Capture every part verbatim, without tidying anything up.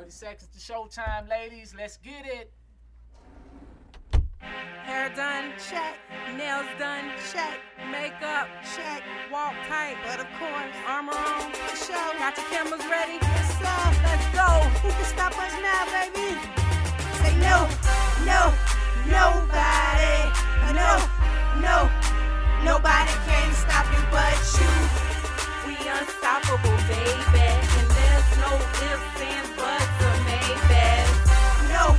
thirty seconds to showtime, ladies. Let's get it. Hair done, check. Nails done, check. Makeup, check. Walk tight, but of course, armor on, for sure. Got your cameras ready? Yes, sir. Let's go. Who can stop us now, baby? Say no, no, nobody. No, no, nobody can stop you but you. We unstoppable, baby. And there's no ifs, ands, buts, or maybes. No,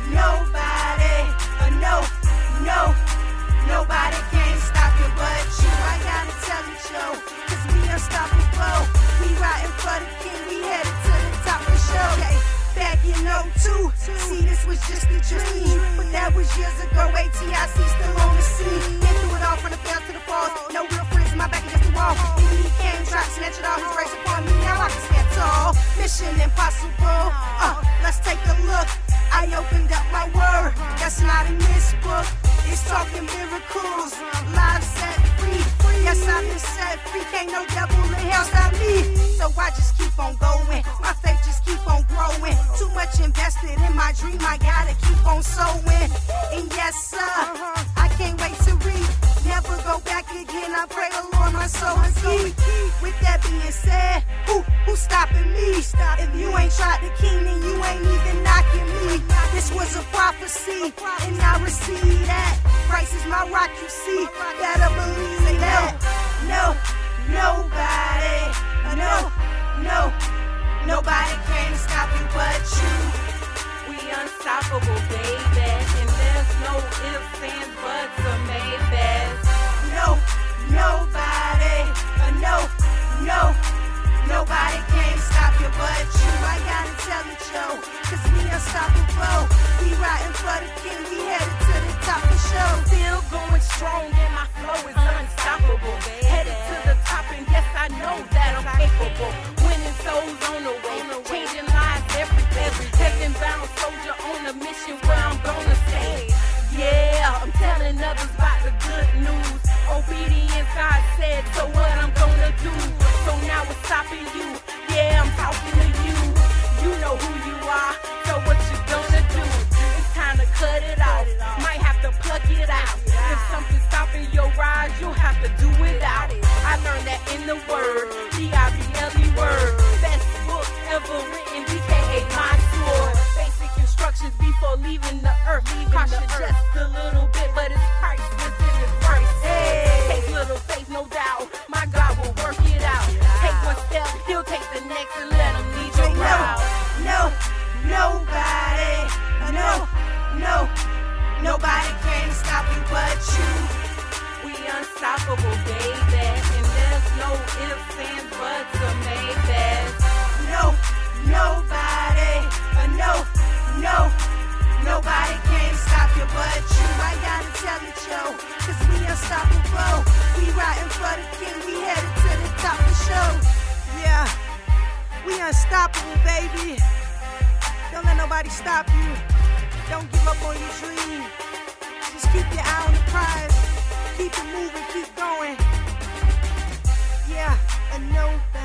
nobody. Uh, no, no, nobody can stop you but you. I gotta tell you, Joe, cause we unstoppable. We riding for the king, we headed to the top of the show. Okay, back in oh two, see this was just a dream, but that was years ago. A T I C still on the scene. Been through it all from the fails to the falls. No real friends in my back against the wall. Enemy came, tried to snatch it all. His grace upon me, now I can stand tall. Mission impossible. Uh, let's take a look. I opened up my word, that's not in this book. It's talking miracles, lives set free. Yes, I've been set free, can't no devil in hell stop me. So I just keep on going, my faith just keep on growing. Too much invested in my dream, I gotta keep on sowing. And yes, sir, I can't wait to read. Never go back again, I pray the Lord my soul is keep. With that being said, who, who's stopping me? If you ain't tried the king, then you ain't even knocking me. This was a prophecy, and I receive that. Christ is my rock, you see, better believe that. No, nobody, no, no, nobody can stop you but you. We unstoppable, baby, and there's no ifs, ands, buts, or maybes. No, nobody, no, no, nobody can stop you but you. I gotta tell you, Joe, cause we unstoppable. We riding for the king, we headed to the top of the show. Still going strong and my flow is unstoppable. Headed to the top and yes, I know that I'm capable. Winning souls on the way, changing lives every day. Heaven bound soldier on a mission where I'm gonna stay. Yeah, I'm telling others about the good news. Obedience, God said, so what I'm gonna do. So now it's stopping you. Yeah, I'm talking to you. You know who you are, so what you gonna do? It's time to cut it off. Might have to pluck it out. If something's stopping your rise, you'll have to do it out. I learned that in the word, B I B L E word. Best book ever written, B K A my sword. Basic instructions before leaving the earth. Caution just a little bit, but it's Christ within his grace. Hey. Take little faith, no doubt. My God will work it out. Take one step, he'll take the next and let him lead your route. No, nobody, no, no, nobody can stop you but you. We unstoppable, baby, and there's no ifs, ands, buts, or maybes. No, nobody, no, no, nobody can stop you but you. I gotta tell you, Joe, cause we unstoppable. We riding for the king, we headed to the top of the show. Yeah, we unstoppable, baby. Don't let nobody stop you. Don't give up on your dream. Just keep your eye on the prize. Keep it moving, keep going. Yeah, and know that.